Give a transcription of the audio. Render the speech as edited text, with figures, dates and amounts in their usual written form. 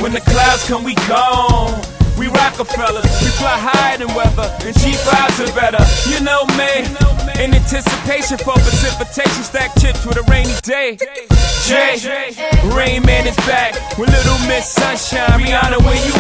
When the clouds come, we gone. We Rockefellers, we fly higher than weather, and cheap vibes are better. You know me, in anticipation for precipitation, stack chips with a rainy day. Jay, Rain Man is back with Little Miss Sunshine. Rihanna, where you